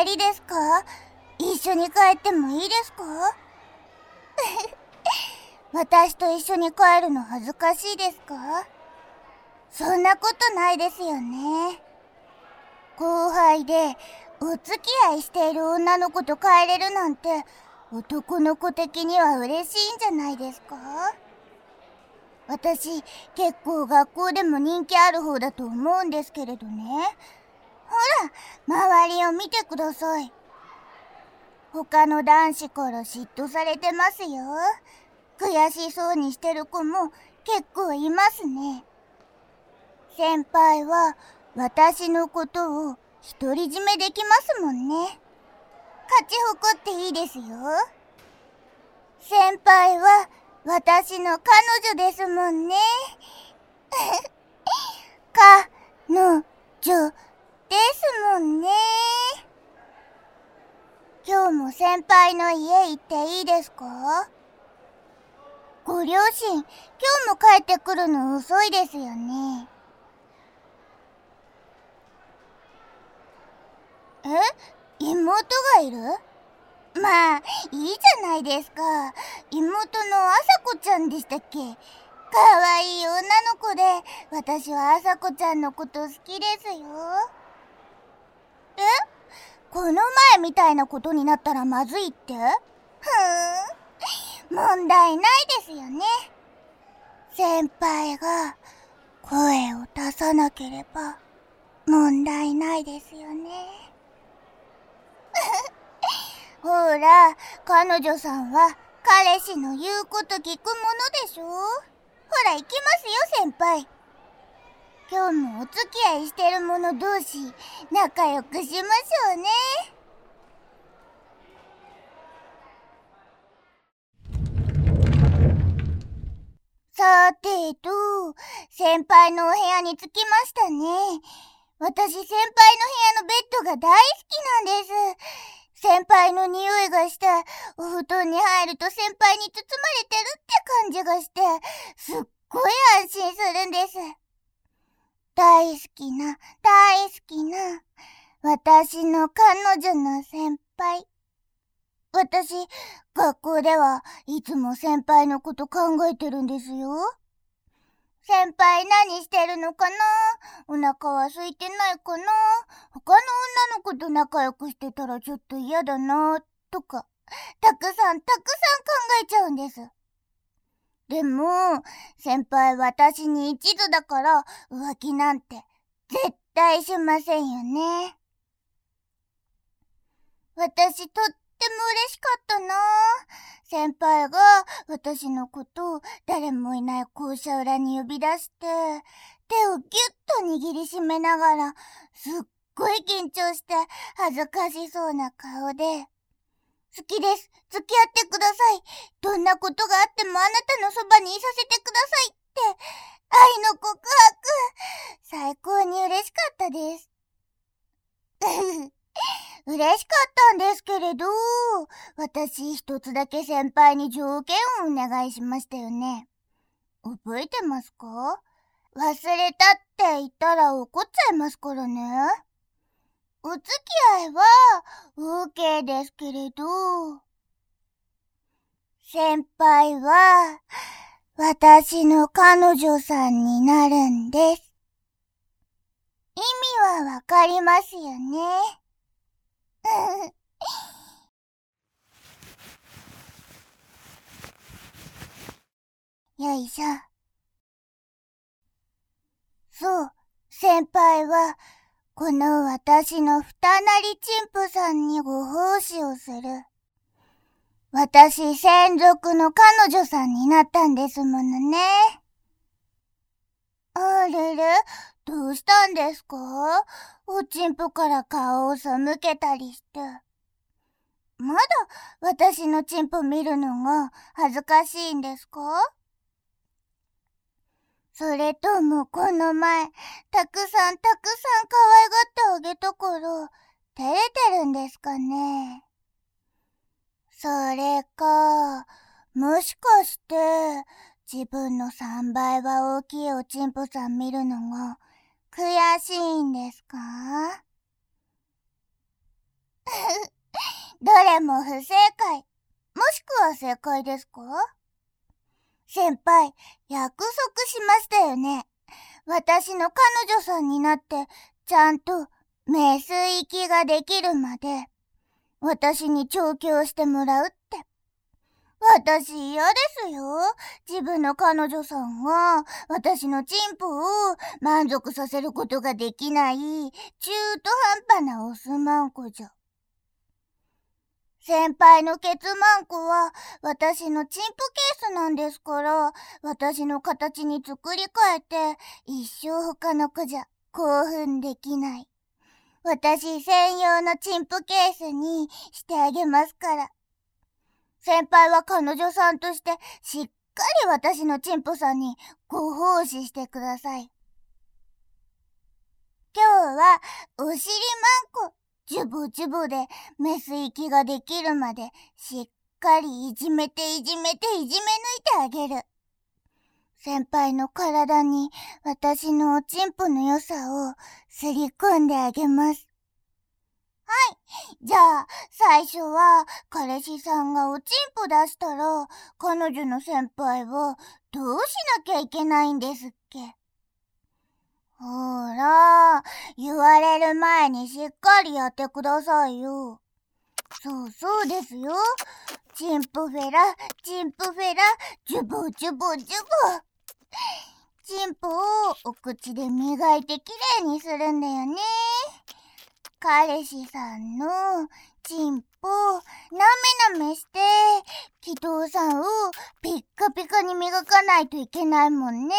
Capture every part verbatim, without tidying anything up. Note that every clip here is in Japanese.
帰りですか？一緒に帰ってもいいですか？私と一緒に帰るの恥ずかしいですか？そんなことないですよね。後輩でお付き合いしている女の子と帰れるなんて男の子的には嬉しいんじゃないですか？私結構学校でも人気ある方だと思うんですけれどね。ほら、周りを見てください。他の男子から嫉妬されてますよ。悔しそうにしてる子も結構いますね。先輩は私のことを独り占めできますもんね。勝ち誇っていいですよ。先輩は私の彼女ですもんね。彼女ですもんね。今日も先輩の家行っていいですか？ご両親、今日も帰ってくるの遅いですよね。え？妹がいる？まあ、いいじゃないですか。妹のあさこちゃんでしたっけ？かわいい女の子で、私はあさこちゃんのこと好きですよ。え？この前みたいなことになったらまずいって？ふーん、問題ないですよね。先輩が声を出さなければ問題ないですよね。ほら、彼女さんは彼氏の言うこと聞くものでしょ？ほら、行きますよ、先輩。今日もお付き合いしてる者同士、仲良くしましょうね。さてと、先輩のお部屋に着きましたね。私、先輩の部屋のベッドが大好きなんです。先輩の匂いがして、お布団に入ると先輩に包まれてるって感じがして、すっごい安心するんです。大好きな、大好きな、私の彼女の先輩。私、学校ではいつも先輩のこと考えてるんですよ。先輩何してるのかな？お腹は空いてないかな？他の女の子と仲良くしてたらちょっと嫌だなとか、たくさんたくさん考えちゃうんです。でも、先輩私に一途だから浮気なんて絶対しませんよね。私とっても嬉しかったな。先輩が私のことを誰もいない校舎裏に呼び出して、手をぎゅっと握りしめながら、すっごい緊張して恥ずかしそうな顔で、好きです。付き合ってください。どんなことがあってもあなたのそばにいさせてくださいって、愛の告白。最高に嬉しかったです。嬉しかったんですけれど、私一つだけ先輩に条件をお願いしましたよね。覚えてますか？忘れたって言ったら怒っちゃいますからね。お付き合いは OK ですけれど、先輩は私の彼女さんになるんです。意味はわかりますよね。よいしょ。そう、先輩はこの私の二なりチンプさんにご奉仕をする。私専属の彼女さんになったんですものね。あれれ、どうしたんですか？おちんぽから顔を背けたりして。まだ私のチンポ見るのが恥ずかしいんですか？それともこの前、たくさんたくさん可愛がってあげたから、照れてるんですかね？それか、もしかして、自分のさんばいは大きいおちんぽさん見るのが悔しいんですか？ どれも不正解、もしくは正解ですか？先輩、約束しましたよね。私の彼女さんになって、ちゃんとメス行きができるまで、私に調教してもらうって。私嫌ですよ。自分の彼女さんが私のチンポを満足させることができない中途半端なオスマンコじゃ。先輩のケツマンコは私のチンポケースなんですから、私の形に作り変えて一生他の子じゃ興奮できない。私専用のチンポケースにしてあげますから。先輩は彼女さんとしてしっかり私のチンポさんにご奉仕してください。今日はお尻マンコジュボジュボでメス行きができるまでしっかりいじめていじめていじめ抜いてあげる。先輩の体に私のおチンポの良さをすり込んであげます。はい。じゃあ、最初は、彼氏さんがおちんぽ出したら、彼女の先輩は、どうしなきゃいけないんですっけ？ほら、言われる前にしっかりやってくださいよ。そうそうですよ。チンポフェラ、チンポフェラ、ジュボジュボジュボ。チンポをお口で磨いてきれいにするんだよね。彼氏さんのチンポなめなめして気筒さんをピッカピカに磨かないといけないもんね。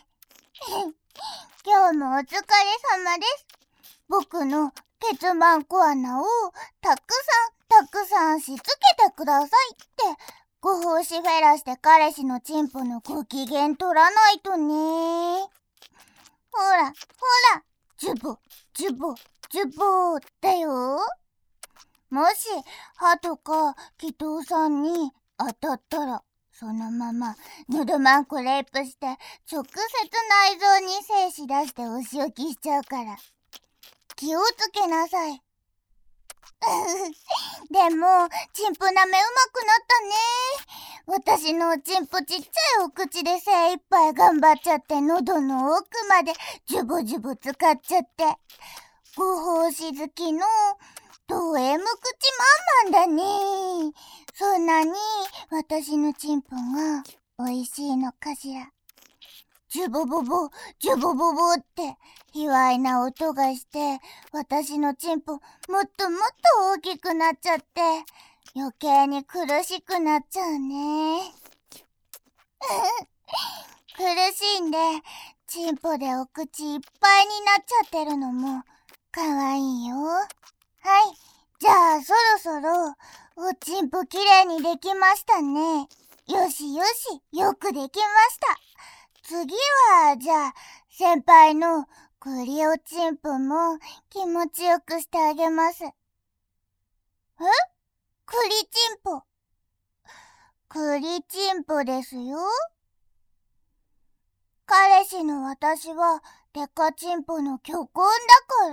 今日もお疲れ様です。僕のケツマンコ穴をたくさんたくさんしつけてくださいってご奉仕フェラして彼氏のチンポのご機嫌取らないとね。ほらほら、ジュボジュボジュボーだよ。もし歯とか気筒さんに当たったらそのままヌドマンコレイプして直接内臓に精子出してお仕置きしちゃうから気をつけなさい。でもチンポなめうまくなったね。私のおチンポちっちゃいお口で精一杯頑張っちゃって喉の奥までジュボジュボ使っちゃってご奉仕好きのド M 口マンマンだね。そんなに私のチンポが美味しいのかしら。ジュボボボジュボボボって卑猥な音がして私のチンポもっともっと大きくなっちゃって余計に苦しくなっちゃうね。苦しんでチンポでお口いっぱいになっちゃってるのもかわいいよ。はい、じゃあそろそろおちんぽきれいにできましたね。よしよし、よくできました。次はじゃあ先輩のクリおちんぽも気持ちよくしてあげます。え？クリチンポ。クリチンポですよ。彼氏の私はデカチンポの巨根だから、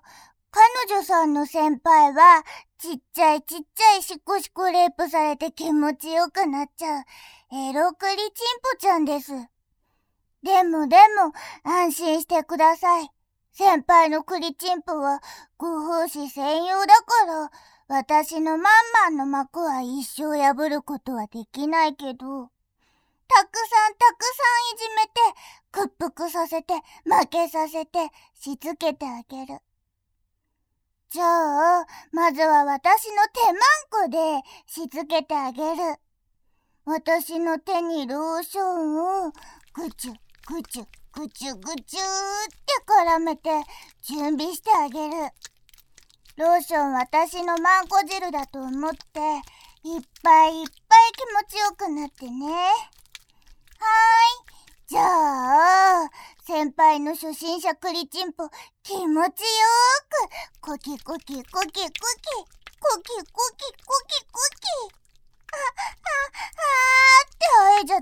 彼女さんの先輩はちっちゃいちっちゃいシコシコレイプされて気持ちよくなっちゃうエロクリチンポちゃんです。でもでも安心してください。先輩のクリチンポはご奉仕専用だから私のマンマンの膜は一生破ることはできないけど、たくさんたくさんいじめて屈服させて負けさせてしつけてあげる。じゃあまずは私の手マンコでしつけてあげる。私の手にローションをぐちゅぐちゅぐちゅぐちゅって絡めて準備してあげる。ローション私のマンコ汁だと思っていっぱいいっぱい気持ちよくなってね。はーい。じゃあ先輩の初心者クリチンポ気持ちよーくコキコキコキコキコキコキコキコキあ、あ、あーって会えちゃって、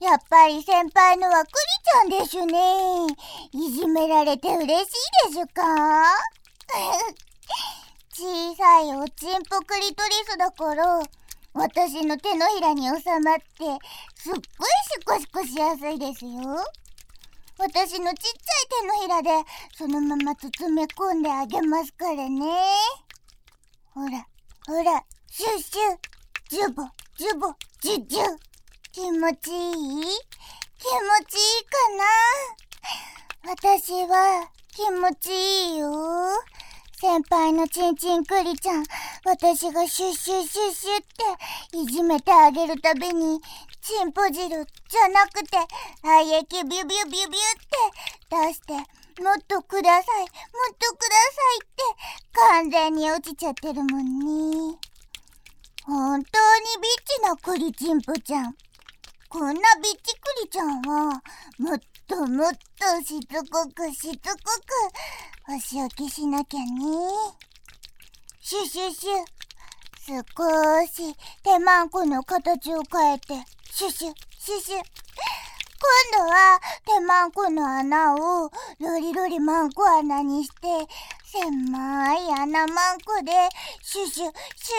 やっぱり先輩のはクリちゃんでしゅね。いじめられて嬉しいでしゅか？ 小さいおちんぽクリトリスだから、私の手のひらに収まって、すっごいシコシコしやすいですよ。私のちっちゃい手のひらで、そのまま包み込んであげますからね。ほら、ほら、シュッシュ、ジュボ、ジュボ、ジュジュ。気持ちいい？気持ちいいかな？私は気持ちいいよ。先輩のチンチンクリちゃん、私がシュッシュッシュッシュっていじめてあげるたびに、チンポ汁じゃなくて、愛液ビュビュビュビュって出して、もっとください、もっとくださいって完全に落ちちゃってるもんね。本当にビッチなクリチンポちゃん。こんなビッチクリちゃんは、もっともっとしつこくしつこく、お仕置きしなきゃね。シュシュシュ。少し手マンコの形を変えて、シュシュ、シュシュ。今度は手マンコの穴をロリロリマンコ穴にして、狭い穴マンコで、シュシュ、シュシュ。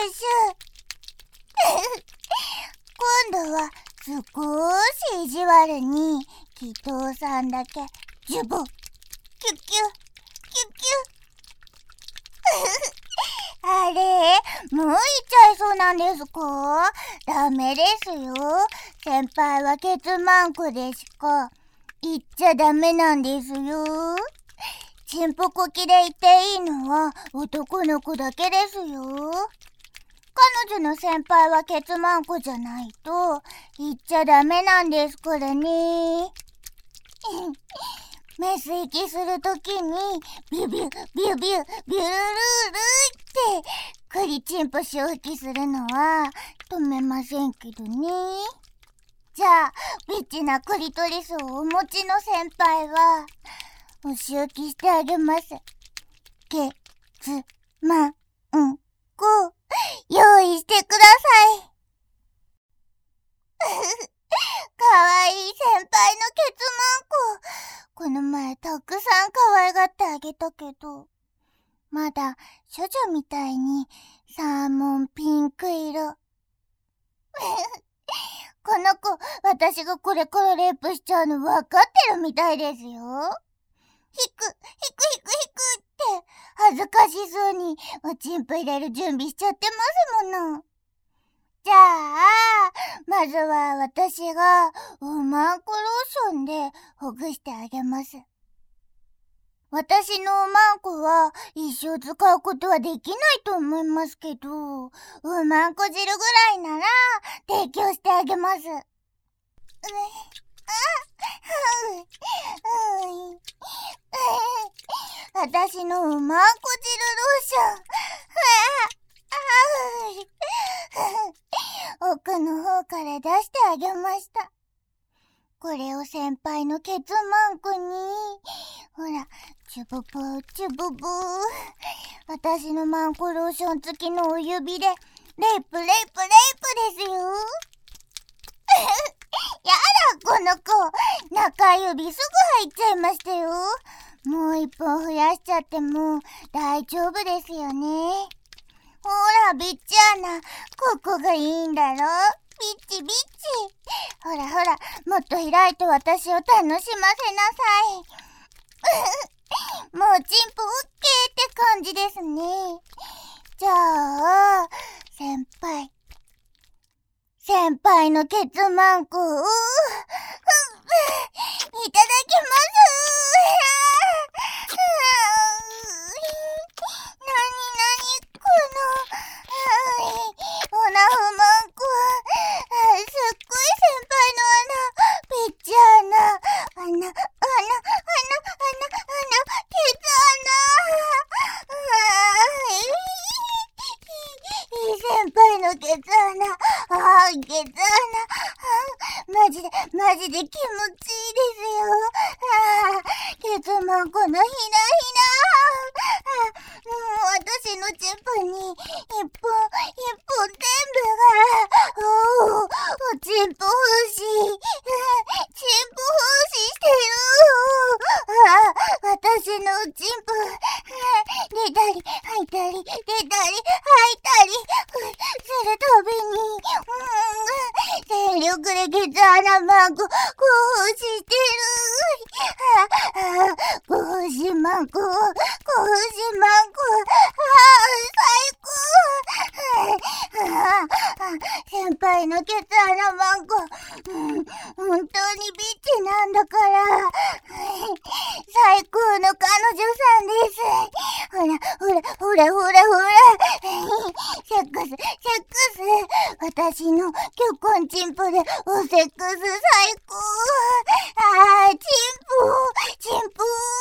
今度は少し意地悪に、祈祷さんだけ、ジュボ、キュッキュ、キュッキュ。あれ、もう行っちゃいそうなんですか？ダメですよ。先輩はケツマンコでしか言っちゃダメなんですよ。チンポコキで言っていいのは男の子だけですよ。彼女の先輩はケツマンコじゃないと言っちゃダメなんですからね。メス息するときにビュビュビュビュビュルルルルってクリチンポ潮吹きするのは止めませんけどね。じゃあビッチなクリトリスをお持ちの先輩はお仕置きしてあげます。ケツマンコ用意してください。かわいい先輩のケツマンコ。この前たくさん可愛がってあげたけど、まだ処女みたいにサーモンピンク色。この子、私がこれからレイプしちゃうの分かってるみたいですよ。ひく、ひくひくひくって恥ずかしそうにおちんぽ入れる準備しちゃってますもの。じゃあ、まずは私がおまんこローションでほぐしてあげます。私のおまんこは一生使うことはできないと思いますけど、おまんこ汁ぐらいなら提供してあげます。うあ私のおまんこ汁ローション。奥の方から出してあげました。これを先輩のケツマンコに、ほら、チュブブー、チュブブー。私のマンコローション付きのお指で、レイプレイプレイプですよ。やだ、この子。中指すぐ入っちゃいましたよ。もう一本増やしちゃっても大丈夫ですよね。ほら、ビッチアナ、ここがいいんだろ？ビッチビッチ。ほらほら、もっと開いて私を楽しませなさい。もうチンポオッケーって感じですね。じゃあ、先輩。先輩のケツマンコを、いただきます。なになにこの、オナフマンコ。すっごい先輩の穴、ピッチ穴、穴、穴、穴、穴、穴、穴、ケツ穴。いい先輩のケツ穴。あー、ケツ穴。マジで、マジで気持ちいいですよ。あー、ケツマンコのひなひな。もう私のチンポに一本、一本全部が、おー、おチンポ風刺、チンポ風刺してる。あ、私のチンポ、 出たり、吐いたり、出たり、吐いたり、するたびに、うん、全力でケツ穴マンコ、こうしてる。ああ、こうしまんこ、こうしまんこ、ああ、最高。ああ、先輩のケツ穴マンコ、うん、本当にビッチなんだから、最高の彼女さんです。ほら、ほら、ほら、ほら、ほら。セックス、セックス。私のキョコンチンポでおセックス最高。あー、チンポ、チンポが、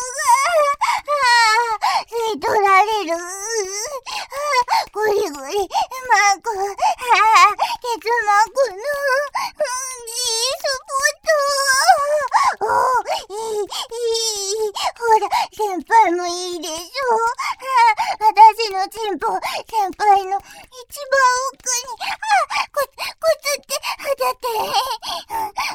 あー、吸い取られる。あー、ゴリゴリ、マンコ、あー、ケツマンコの、うん、G スポット。おー、いい、いい。ほら、先輩もいいでしょ。あ、私のチンポ、先輩の一番奥に、あ、こ、こつって、だって、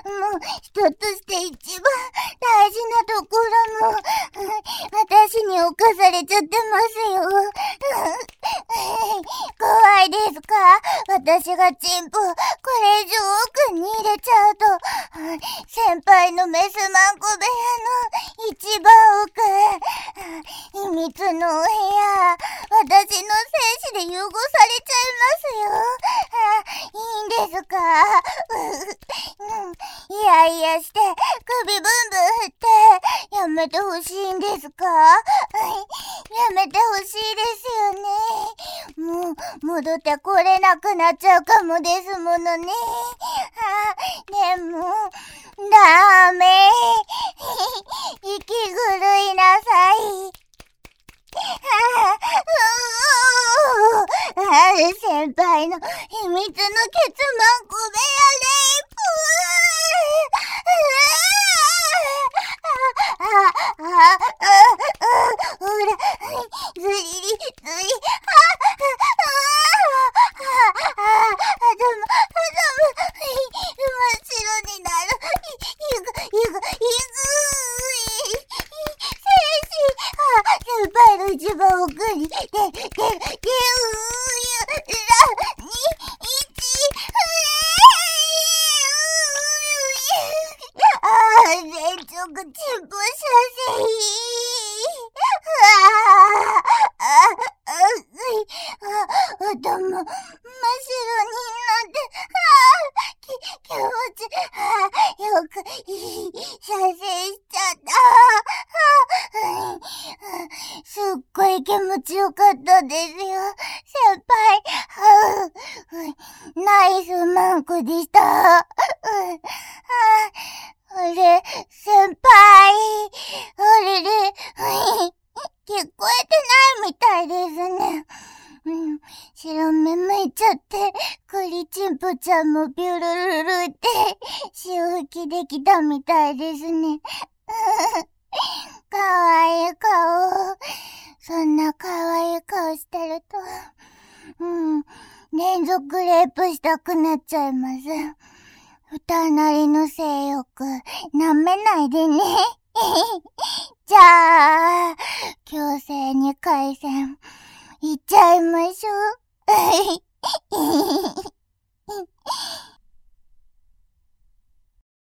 もう、人として一番大事なところも、私に侵されちゃってますよ。怖いですか？私がチンポ、これ以上奥に入れちゃうと、先輩のメスマンコ部屋の一番奥、秘密のお部屋、私の精子で汚されちゃいますよ。いいんですか？いやいやして、首ブンブン振って、やめてほしいんですか？やめてほしいですよね。もう、戻ってこれなくなっちゃうかもですものね。あ、でも、ダメ。息狂いなさい。ああ、先輩の秘密のケツマンコ部屋レイプ。ああ、ああ、ほら、ずりり、ずり、ああ、ああ、頭、頭、真っ白になる。ゆぐ、ゆぐ、ゆぐい。先輩の一番奥に、で、で、で、で、うーゆ、ら、に、いち、ああ、全直チンポ射精。ああ、ああ、あ、頭、真っ白になって、ああ、き、気持ち、ああ、よく、射精しちゃった。ああ、すっごい気持ちよかったですよ。先輩、はあ、ナイスマンコでした。ああれ、先輩、あれれ、聞こえてないみたいですね。うん、白目向いちゃって、クリチンポちゃんもビュルルルって、潮吹きできたみたいですね。かわいい顔。そんなかわいい顔してると、うん、連続レイプしたくなっちゃいます。二なりの性欲、舐めないでね。じゃあ、強制に回戦、いっちゃいましょう。